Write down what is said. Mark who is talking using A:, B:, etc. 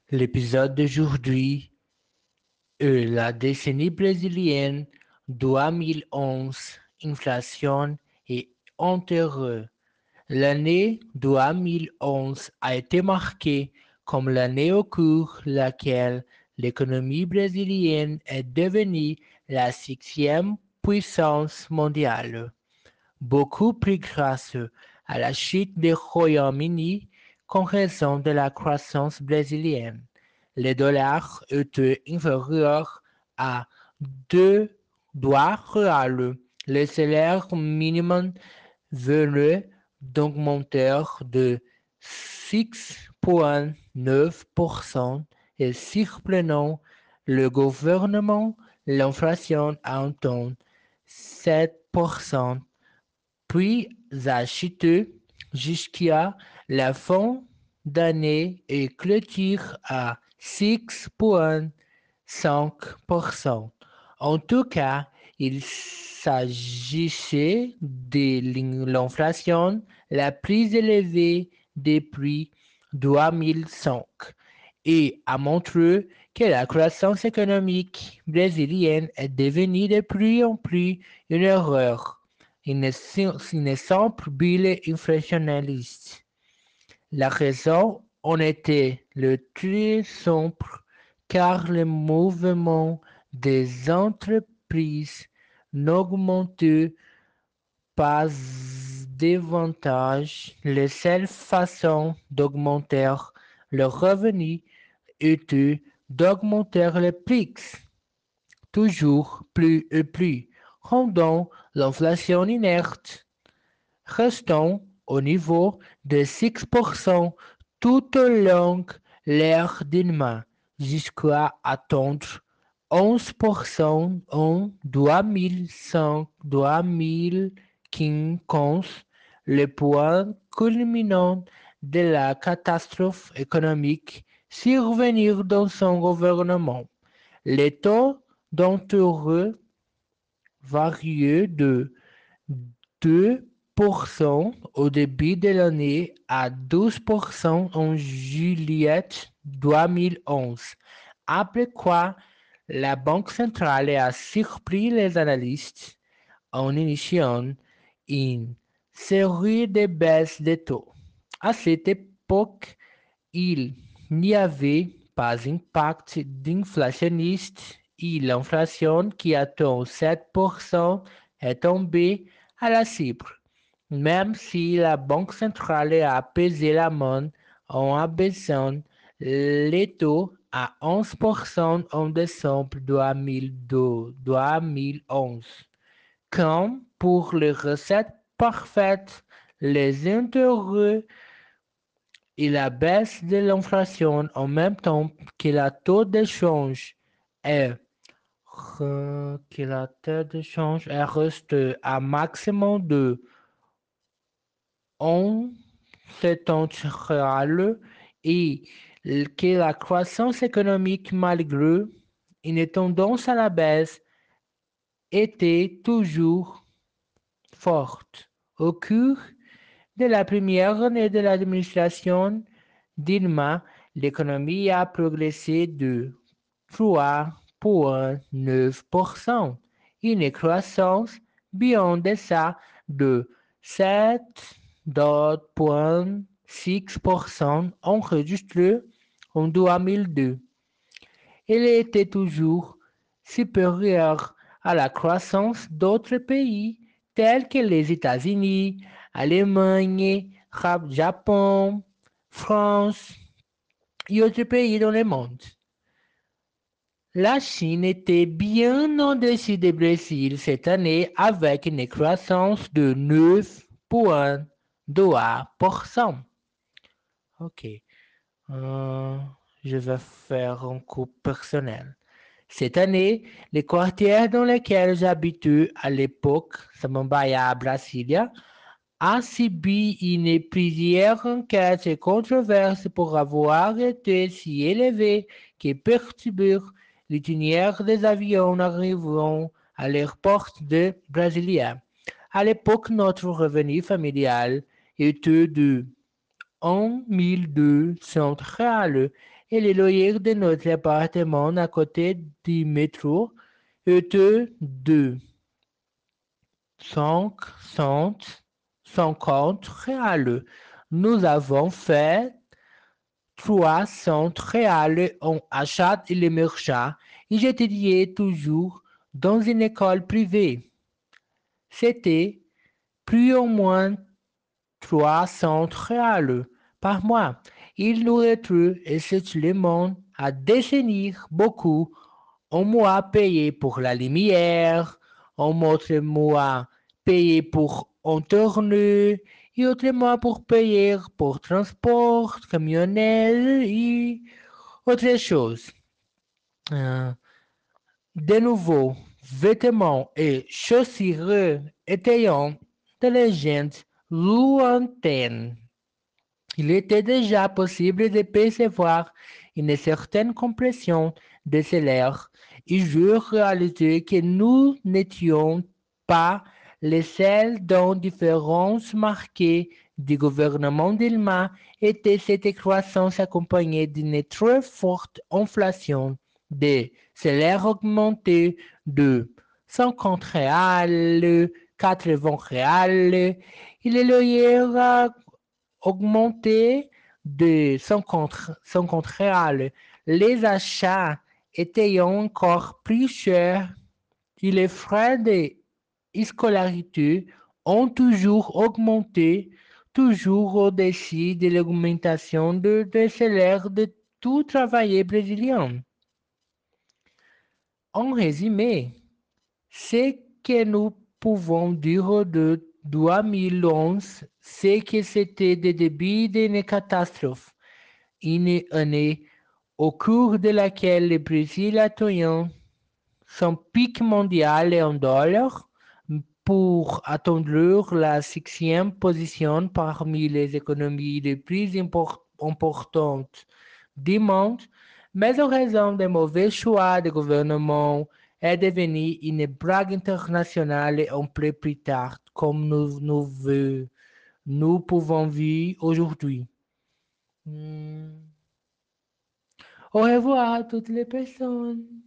A: L'épisode d'aujourd'hui est la décennie brésilienne 2011, inflation et intérêt. L'année 2011 a été marquée comme l'année au cours de laquelle l'économie brésilienne est devenue la sixième puissance mondiale, beaucoup plus grâce à la chute du Royaume-Uni qu'en raison de la croissance brésilienne. Le dollar était inférieur à 2 dollars réels. Le salaire minimum venait d'augmenter de 6,9% et surprenant le gouvernement, l'inflation a atteint 7%, puis a chuté jusqu'à la fin d'année et clôture à 6,5%. En tout cas, il s'agissait de l'inflation la plus élevée depuis 2005 et a montré que la croissance économique brésilienne est devenue de plus en plus une erreur, une simple bulle inflationniste. La raison en était le très simple car le mouvement des entreprises n'augmentait pas davantage. La seule façon d'augmenter le revenu était d'augmenter le prix, toujours plus et plus, rendant l'inflation inerte, restant au niveau de 6% tout au long de l'ère Dilma, jusqu'à atteindre 11% en 2005-2015, le point culminant de la catastrophe économique survenue dans son gouvernement. Les taux d'intérêt variaient de 2% au début de l'année à 12% en juillet 2011, après quoi la Banque centrale a surpris les analystes en initiant une série de baisses de taux. À cette époque, il n'y avait pas d'impact d'inflationniste et l'inflation qui atteint 7% est tombée à la cible, même si la Banque centrale a apaisé la monnaie en abaissant les taux à 11% en décembre 2011. Comme pour les recettes parfaites, les intérêts et la baisse de l'inflation en même temps que le taux de change est resté à maximum de 1,70 réal et que la croissance économique malgré une tendance à la baisse était toujours forte. Au cours de la première année de l'administration Dilma, l'économie a progressé de 3,9%, une croissance bien en deçà de 7,6% enregistrée en 2002. Elle était toujours supérieure à la croissance d'autres pays tels que les États-Unis, Allemagne, Japon, France et autres pays dans le monde. La Chine était bien au-dessus du Brésil cette année avec une croissance de 9,2%. Ok, euh, je vais faire un coup personnel. Cette année, le quartier dans lequel j'habitais à l'époque, Samambaia, Brasilia, a subi une plusieurs enquêtes et controverses pour avoir été si élevé que perturbèrent l'itinéraire des avions arrivant à l'aéroport de Brasilia. À l'époque, notre revenu familial était de 1 200 réals et le loyer de notre appartement à côté du métro était de 550 réals. Nous avons fait 300 réals en achat et les marchands et j'étudiais toujours dans une école privée. C'était plus ou moins 300 réals par mois. Il nous retrouve et c'est le monde à décennies beaucoup. Un mois payé pour la lumière, un autre mois payé pour Internet et autre mois pour payer pour transport, camionnette et autre chose. Euh, de nouveau, vêtements et chaussures étaient de légendes lointaines. Il était déjà possible de percevoir une certaine compression des salaires et je réalisais que nous n'étions pas les seuls dont différence marquée du gouvernement d'Ilma était cette croissance accompagnée d'une très forte inflation des salaires augmentés de 50 réals, 80 réals et les loyers augmenté de 50 réals. Les achats étaient encore plus chers et les frais de scolarité ont toujours augmenté, toujours au-dessus de l'augmentation des salaires de tout travailleur brésilien. En résumé, ce que nous pouvons dire de 2011, c'est que c'était le début d'une catastrophe, une année au cours de laquelle le Brésil atteignait son pic mondial en dollars pour atteindre la sixième position parmi les économies les plus importantes du monde, mais en raison des mauvais choix du gouvernement, est devenue une blague internationale un peu plus tard, comme nous pouvons voir aujourd'hui. Hmm. Au revoir à toutes les personnes.